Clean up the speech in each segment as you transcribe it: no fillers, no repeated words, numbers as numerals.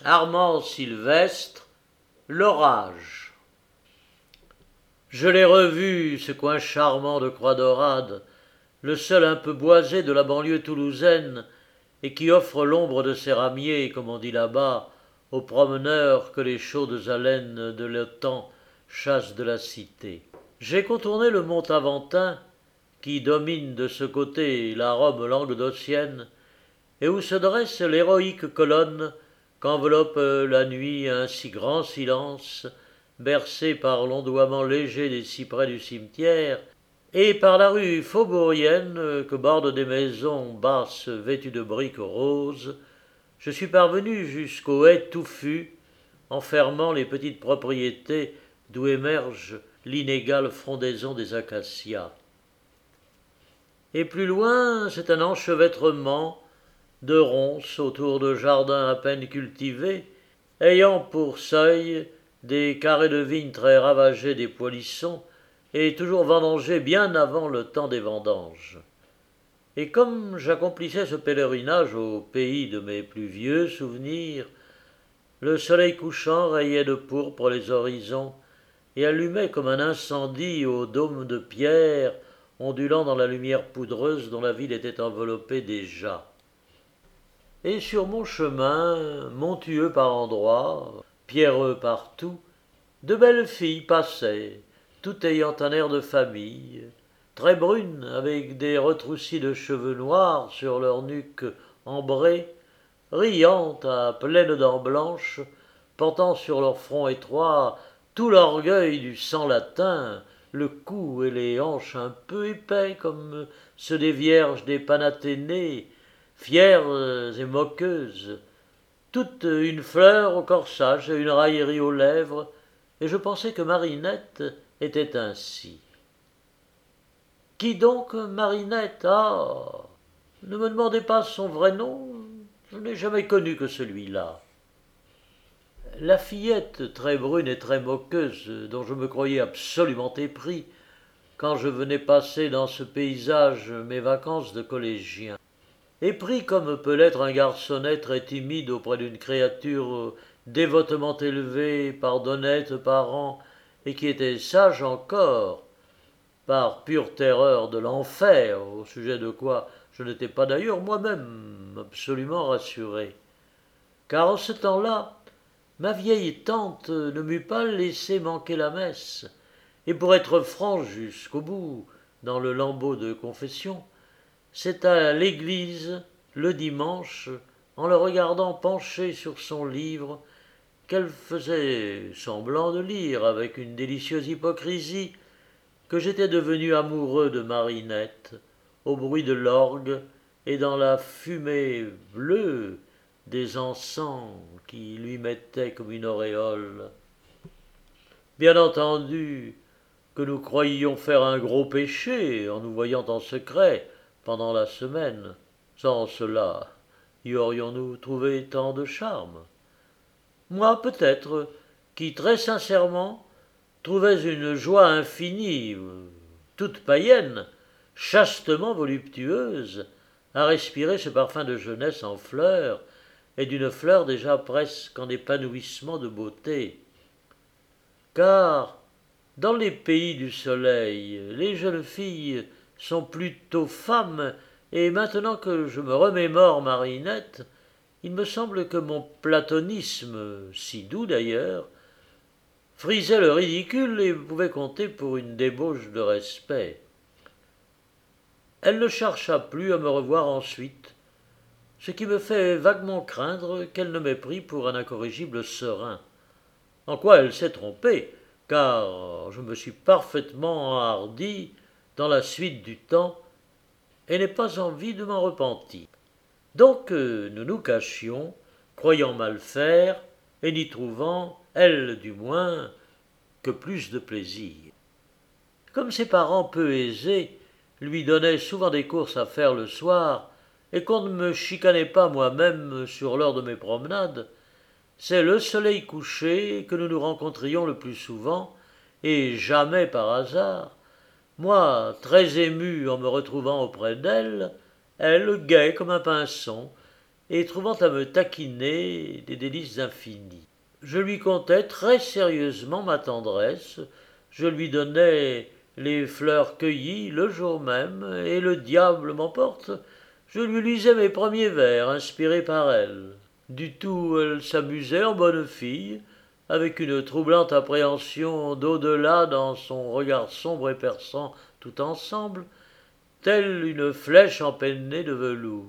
Armand Sylvestre, l'orage. Je l'ai revu, ce coin charmant de Croix-Daurade, le seul un peu boisé de la banlieue toulousaine, et qui offre l'ombre de ses ramiers, comme on dit là-bas, aux promeneurs que les chaudes haleines de l'automne chassent de la cité. J'ai contourné le mont Aventin, qui domine de ce côté la Rome languedocienne, et où se dresse l'héroïque colonne qu'enveloppe la nuit un si grand silence, bercé par l'ondoiement léger des cyprès du cimetière, et par la rue faubourienne que bordent des maisons basses vêtues de briques roses, je suis parvenu jusqu'aux haies touffues, enfermant les petites propriétés d'où émerge l'inégale frondaison des acacias. Et plus loin, c'est un enchevêtrement de ronces autour de jardins à peine cultivés, ayant pour seuil des carrés de vignes très ravagés des poilissons et toujours vendangés bien avant le temps des vendanges. Et comme j'accomplissais ce pèlerinage au pays de mes plus vieux souvenirs, le soleil couchant rayait de pourpre les horizons et allumait comme un incendie aux dômes de pierre ondulant dans la lumière poudreuse dont la ville était enveloppée déjà. Et sur mon chemin, montueux par endroits, pierreux partout, de belles filles passaient, toutes ayant un air de famille, très brunes, avec des retroussis de cheveux noirs sur leur nuque ambrée, riantes à pleines dents blanches, portant sur leur front étroit tout l'orgueil du sang latin, le cou et les hanches un peu épais comme ceux des vierges des Panathénées, fières et moqueuses, toute une fleur au corsage et une raillerie aux lèvres, et je pensais que Marinette était ainsi. Qui donc, Marinette? Ah, ne me demandez pas son vrai nom, je n'ai jamais connu que celui-là. La fillette très brune et très moqueuse, dont je me croyais absolument épris, quand je venais passer dans ce paysage mes vacances de collégien. Épris comme peut l'être un garçonnet très timide auprès d'une créature dévotement élevée par d'honnêtes parents et qui était sage encore, par pure terreur de l'enfer, au sujet de quoi je n'étais pas d'ailleurs moi-même absolument rassuré. Car en ce temps-là, ma vieille tante ne m'eût pas laissé manquer la messe, et pour être franc jusqu'au bout, dans le lambeau de confession, c'est à l'église, le dimanche, en le regardant penché sur son livre, qu'elle faisait semblant de lire avec une délicieuse hypocrisie, que j'étais devenu amoureux de Marinette, au bruit de l'orgue et dans la fumée bleue des encens qui lui mettaient comme une auréole. Bien entendu que nous croyions faire un gros péché en nous voyant en secret pendant la semaine. Sans cela, y aurions-nous trouvé tant de charme? Moi peut-être, qui très sincèrement trouvais une joie infinie, toute païenne, chastement voluptueuse, à respirer ce parfum de jeunesse en fleurs, et d'une fleur déjà presque en épanouissement de beauté. Car, dans les pays du soleil, les jeunes filles sont plutôt femmes, et maintenant que je me remémore Marinette, il me semble que mon platonisme, si doux d'ailleurs, frisait le ridicule et pouvait compter pour une débauche de respect. Elle ne chercha plus à me revoir ensuite, ce qui me fait vaguement craindre qu'elle ne m'ait pris pour un incorrigible serin. En quoi elle s'est trompée, car je me suis parfaitement enhardi dans la suite du temps et n'ai pas envie de m'en repentir. Donc nous nous cachions, croyant mal faire, et n'y trouvant, elle du moins, que plus de plaisir. Comme ses parents peu aisés lui donnaient souvent des courses à faire le soir, et qu'on ne me chicanait pas moi-même sur l'heure de mes promenades, c'est le soleil couché que nous nous rencontrions le plus souvent, et jamais par hasard, moi très ému en me retrouvant auprès d'elle, elle gaie comme un pinson, et trouvant à me taquiner des délices infinies. Je lui contais très sérieusement ma tendresse, je lui donnais les fleurs cueillies le jour même, et le diable m'emporte, je lui lisais mes premiers vers, inspirés par elle. Du tout, elle s'amusait en bonne fille, avec une troublante appréhension d'au-delà dans son regard sombre et perçant tout ensemble, telle une flèche empennée de velours.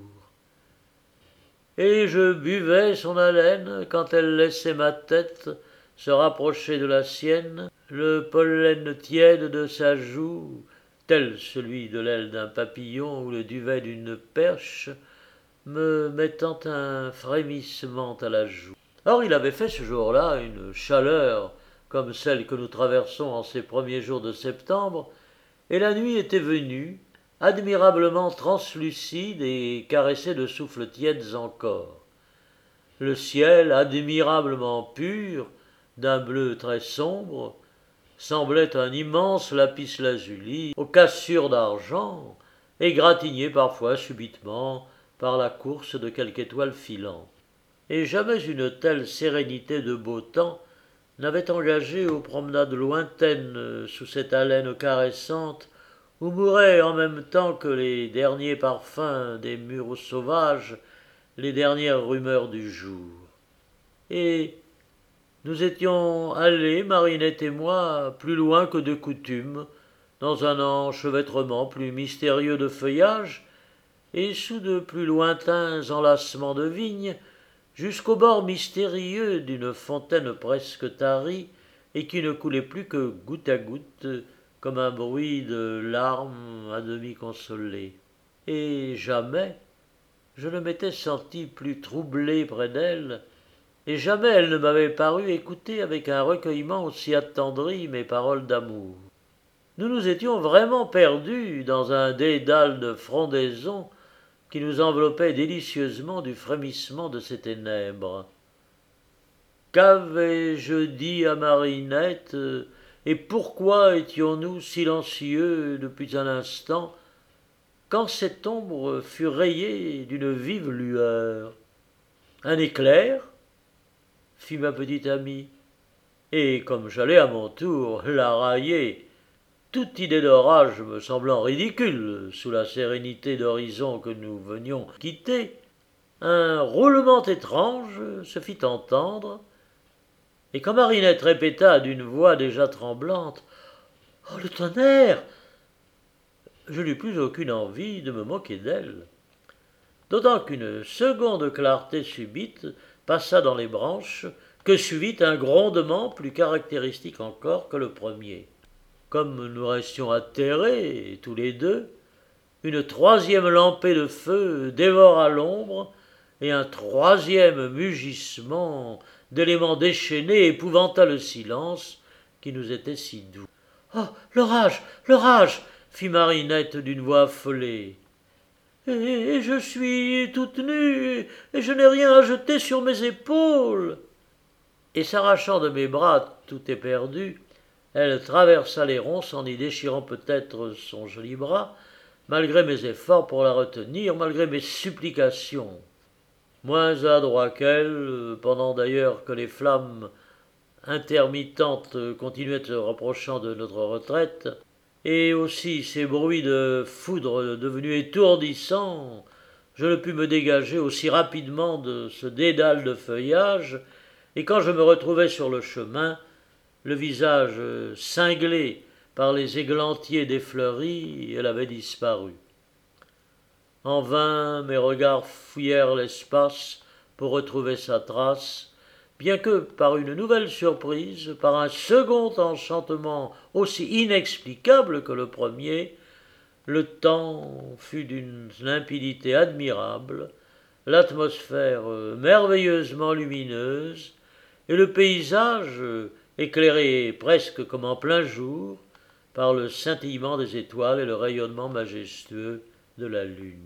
Et je buvais son haleine quand elle laissait ma tête se rapprocher de la sienne, le pollen tiède de sa joue, tel celui de l'aile d'un papillon ou le duvet d'une perche, me mettant un frémissement à la joue. Or il avait fait ce jour-là une chaleur comme celle que nous traversons en ces premiers jours de septembre, et la nuit était venue, admirablement translucide et caressée de souffles tièdes encore. Le ciel, admirablement pur, d'un bleu très sombre, semblait un immense lapis-lazuli aux cassures d'argent, égratigné parfois subitement par la course de quelque étoile filante. Et jamais une telle sérénité de beau temps n'avait engagé aux promenades lointaines sous cette haleine caressante où mouraient en même temps que les derniers parfums des murs sauvages les dernières rumeurs du jour. Et nous étions allés, Marinette et moi, plus loin que de coutume, dans un enchevêtrement plus mystérieux de feuillage, et sous de plus lointains enlacements de vignes, jusqu'au bord mystérieux d'une fontaine presque tarie, et qui ne coulait plus que goutte à goutte, comme un bruit de larmes à demi consolées. Et jamais je ne m'étais senti plus troublé près d'elle, et jamais elle ne m'avait paru écouter avec un recueillement aussi attendri mes paroles d'amour. Nous nous étions vraiment perdus dans un dédale de frondaisons qui nous enveloppait délicieusement du frémissement de ces ténèbres. Qu'avais-je dit à Marinette, et pourquoi étions-nous silencieux depuis un instant, quand cette ombre fut rayée d'une vive lueur? Un éclair? Fit ma petite amie, et comme j'allais à mon tour la railler, toute idée d'orage me semblant ridicule sous la sérénité d'horizon que nous venions quitter, un roulement étrange se fit entendre, et quand Marinette répéta d'une voix déjà tremblante « Oh, le tonnerre !» je n'eus plus aucune envie de me moquer d'elle. D'autant qu'une seconde clarté subite passa dans les branches, que suivit un grondement plus caractéristique encore que le premier. Comme nous restions atterrés, tous les deux, une troisième lampée de feu dévora l'ombre, et un troisième mugissement d'éléments déchaînés épouvanta le silence qui nous était si doux. « Oh, l'orage, l'orage !» fit Marinette d'une voix affolée. Et je suis toute nue, et je n'ai rien à jeter sur mes épaules. Et s'arrachant de mes bras tout éperdu, elle traversa les ronces en y déchirant peut-être son joli bras, malgré mes efforts pour la retenir, malgré mes supplications. Moins adroit qu'elle, pendant d'ailleurs que les flammes intermittentes continuaient se rapprochant de notre retraite, et aussi ces bruits de foudre devenus étourdissants, je ne pus me dégager aussi rapidement de ce dédale de feuillage, et quand je me retrouvai sur le chemin, le visage cinglé par les églantiers défleuris, elle avait disparu. En vain mes regards fouillèrent l'espace pour retrouver sa trace, bien que, par une nouvelle surprise, par un second enchantement aussi inexplicable que le premier, le temps fut d'une limpidité admirable, l'atmosphère merveilleusement lumineuse, et le paysage éclairé presque comme en plein jour par le scintillement des étoiles et le rayonnement majestueux de la lune.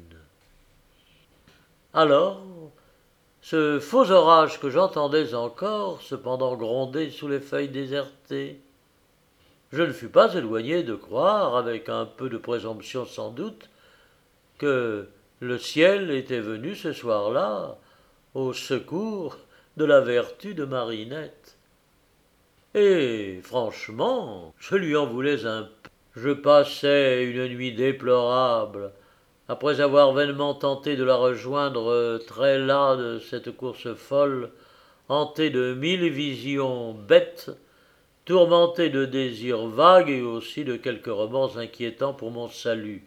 Alors, ce faux orage que j'entendais encore, cependant gronder sous les feuilles désertées, je ne fus pas éloigné de croire, avec un peu de présomption sans doute, que le ciel était venu ce soir-là au secours de la vertu de Marinette. Et, franchement, je lui en voulais un peu. Je passais une nuit déplorable, après avoir vainement tenté de la rejoindre très las de cette course folle, hanté de 1000 visions bêtes, tourmenté de désirs vagues et aussi de quelques remords inquiétants pour mon salut.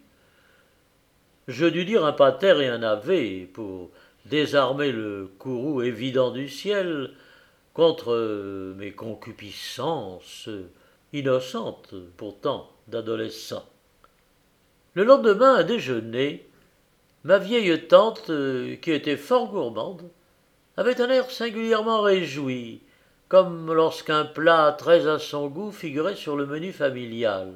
Je dus dire un pater et un ave pour désarmer le courroux évident du ciel contre mes concupiscences, innocentes pourtant d'adolescent. Le lendemain, à déjeuner, ma vieille tante, qui était fort gourmande, avait un air singulièrement réjoui, comme lorsqu'un plat très à son goût figurait sur le menu familial.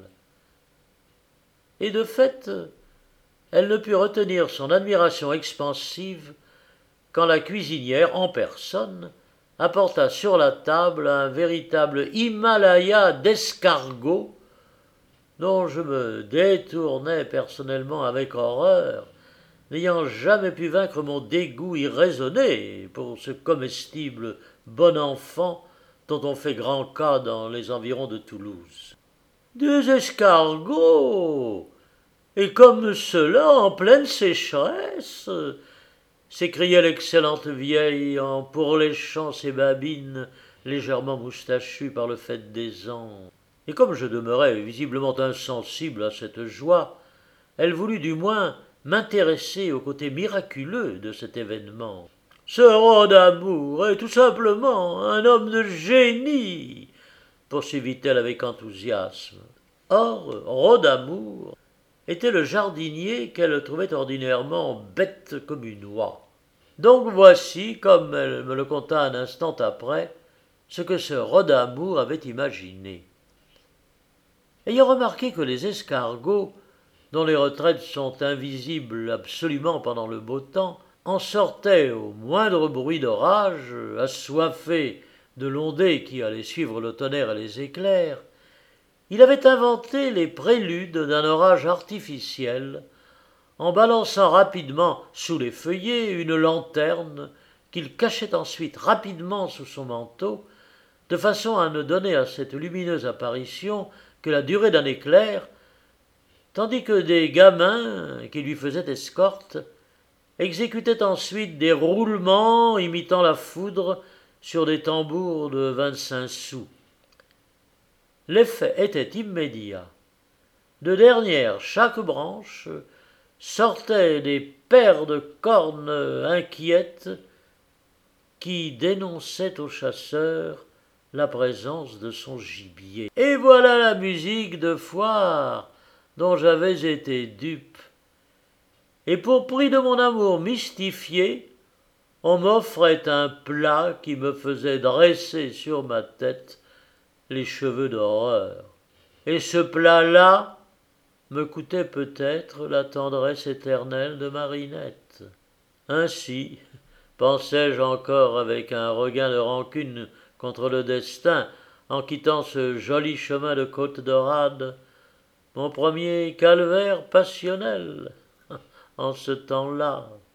Et de fait, elle ne put retenir son admiration expansive quand la cuisinière, en personne, apporta sur la table un véritable Himalaya d'escargots dont je me détournais personnellement avec horreur, n'ayant jamais pu vaincre mon dégoût irraisonné pour ce comestible bon enfant dont on fait grand cas dans les environs de Toulouse. Des escargots! Et comme cela en pleine sécheresse! S'écriait l'excellente vieille en pourléchant ses babines légèrement moustachues par le fait des ans. Et comme je demeurais visiblement insensible à cette joie, elle voulut du moins m'intéresser au côté miraculeux de cet événement. Ce Rhodamour est tout simplement un homme de génie, poursuivit-elle avec enthousiasme. Or, Rhodamour était le jardinier qu'elle trouvait ordinairement bête comme une oie. Donc voici, comme elle me le conta un instant après, ce que ce Rhodamour avait imaginé. Ayant remarqué que les escargots, dont les retraites sont invisibles absolument pendant le beau temps, en sortaient au moindre bruit d'orage, assoiffés de l'ondée qui allait suivre le tonnerre et les éclairs, il avait inventé les préludes d'un orage artificiel, en balançant rapidement sous les feuillets une lanterne qu'il cachait ensuite rapidement sous son manteau, de façon à ne donner à cette lumineuse apparition que la durée d'un éclair, tandis que des gamins qui lui faisaient escorte exécutaient ensuite des roulements imitant la foudre sur des tambours de 25 sous. L'effet était immédiat. De derrière chaque branche sortaient des paires de cornes inquiètes qui dénonçaient au chasseur la présence de son gibier. Et voilà la musique de foire dont j'avais été dupe. Et pour prix de mon amour mystifié, on m'offrait un plat qui me faisait dresser sur ma tête les cheveux d'horreur. Et ce plat-là me coûtait peut-être la tendresse éternelle de Marinette. Ainsi, pensai-je encore avec un regain de rancune contre le destin, en quittant ce joli chemin de Côte-Dorade, mon premier calvaire passionnel en ce temps-là.